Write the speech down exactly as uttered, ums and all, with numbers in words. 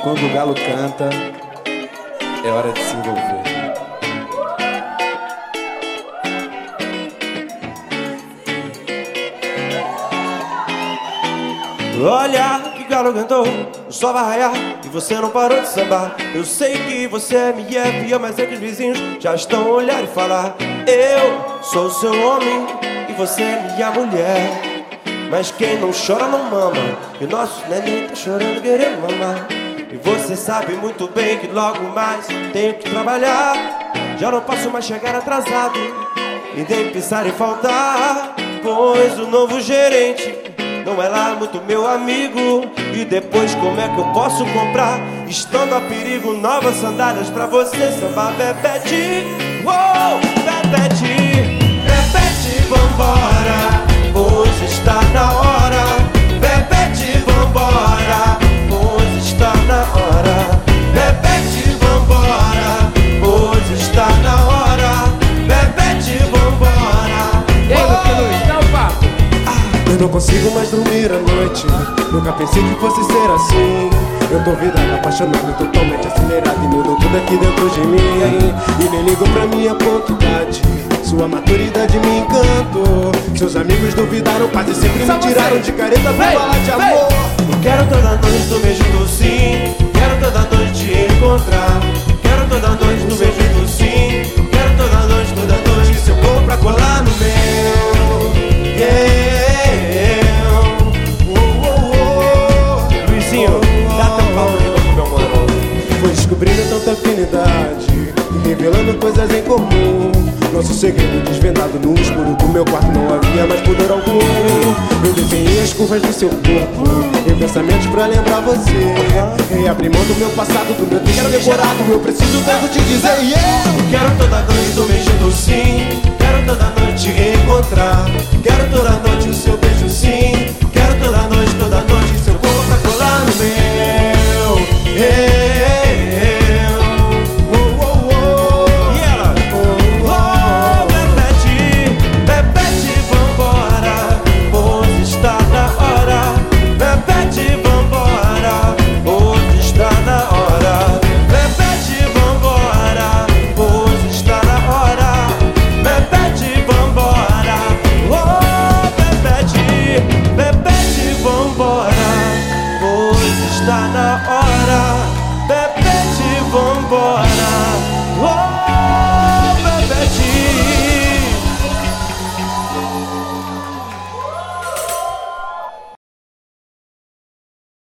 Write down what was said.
Quando o galo canta, é hora de se envolver. Olha que galo cantou, o sol vai raiar e você não parou de sambar. Eu sei que você me é fiel, mas é que os vizinhos já estão a olhar e falar: eu sou o seu homem e você é minha mulher. Mas quem não chora não mama, e o nosso neném tá chorando querendo mamar. E você sabe muito bem que logo mais tenho que trabalhar. Já não posso mais chegar atrasado e nem pensar em faltar, pois o novo gerente não é lá muito meu amigo. E depois como é que eu posso comprar, estando a perigo, novas sandálias pra você sambar? Bebete, uou, bebete, bebete, vambora, hoje está na hora. Bebete, vambora, hoje está na hora. Bebete, vambora, hoje está na hora. Bebete, vambora. E aí, meu filho, dá o papo. Eu não consigo mais dormir à noite, nunca pensei que fosse ser assim. Eu tô virado, apaixonado, totalmente acelerado e mudo tudo aqui dentro de mim. E nem ligo pra minha pontualidade, sua maturidade me encantou. Seus amigos duvidaram, quase sempre me tiraram de careta pra falar de amor. Eu quero toda noite do mesmo docinho, quero toda noite te encontrar. Quero toda noite do mesmo docinho, quero toda noite, toda noite seu corpo pra colar no meu. Yeah. Descobrindo tanta afinidade e revelando coisas em comum. Nosso segredo desvendado no escuro do meu quarto, não havia mais pudor algum. Eu desenhei as curvas do seu corpo em pensamentos pra lembrar você. Reabri mão do meu passado, do meu texto decorado. Eu preciso mesmo te dizer, yeah. Quero toda noite do mesmo docinho, quero toda noite te encontrar. Quero toda